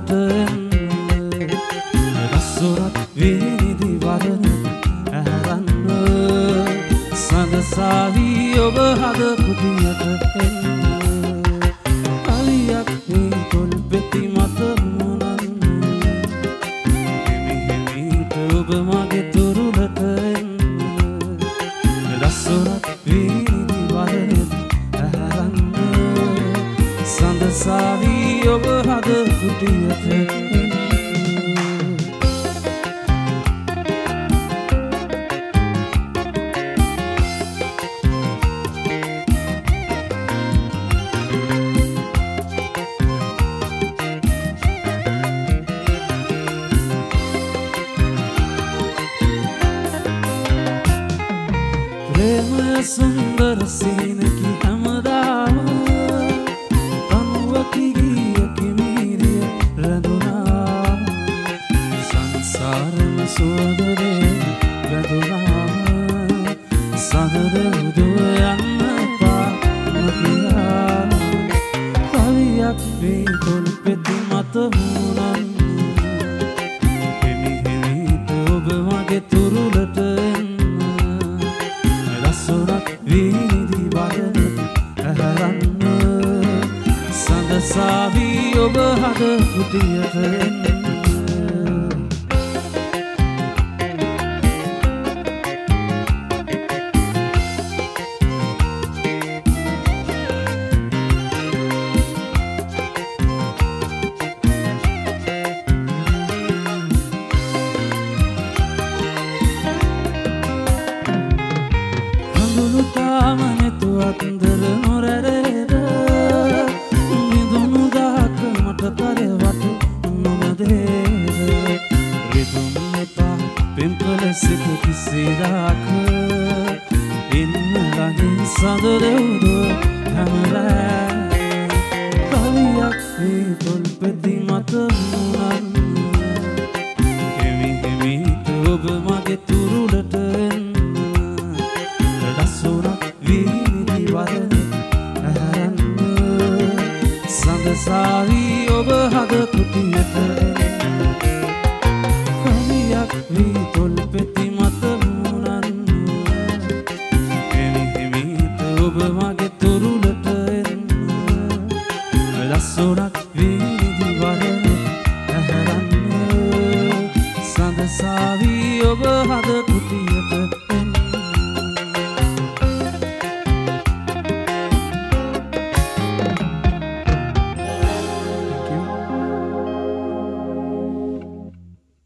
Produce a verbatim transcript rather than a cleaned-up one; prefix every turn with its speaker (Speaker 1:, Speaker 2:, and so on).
Speaker 1: තුරුලට එන්න රසුරත් විනිදි වරන ඇරන්න සඳසාවී ඔබ හද පුදියට එන්න කලියක් මේ තොල් පෙති මත මුණන්න හිමි හිමිට ඔබ මගේ තුරුලට එන්න රසුරත් විනිදි වරන සඳසාවී ඔබ හද කුටියට එන්න ප්‍රේමය සුන්දර සීනකි හැමදාම සුවදරේ වැදුනා සහද උදුව යන්න පාම කියා කවියක් වේ තොල් පෙති මත මුණන් හිමි හිමිට ඔබ මගේ තුරුලට එන්න රසුරක් විනිදි වරන ඇරන්න සඳසාවී ඔබ හද කුටියට එන්න අන්දර නොරැරේද මිදුණු දහක මට තරවට නොමදේද රිදුම් එපා පෙම්පල සිත කිසිදාක ඉන්න ළඟින් සඳරෙව්දුව හැමරෑ කවියක් වේ තොල් පෙති මත මුණන් හිමි හිමිට ඔබ මගේ තුරුලට එන්න රසුරක් විනිදි වරන ඇරන්න සඳසාවී ඔබ හද කුටියට එන්න කවියක් වී තොල් පෙති මත මුණන් හිමි හිමිට ඔබ මගේ තුරුලට එන්න රසුරක් විනිදි වරන ඇරන්න සඳසාවී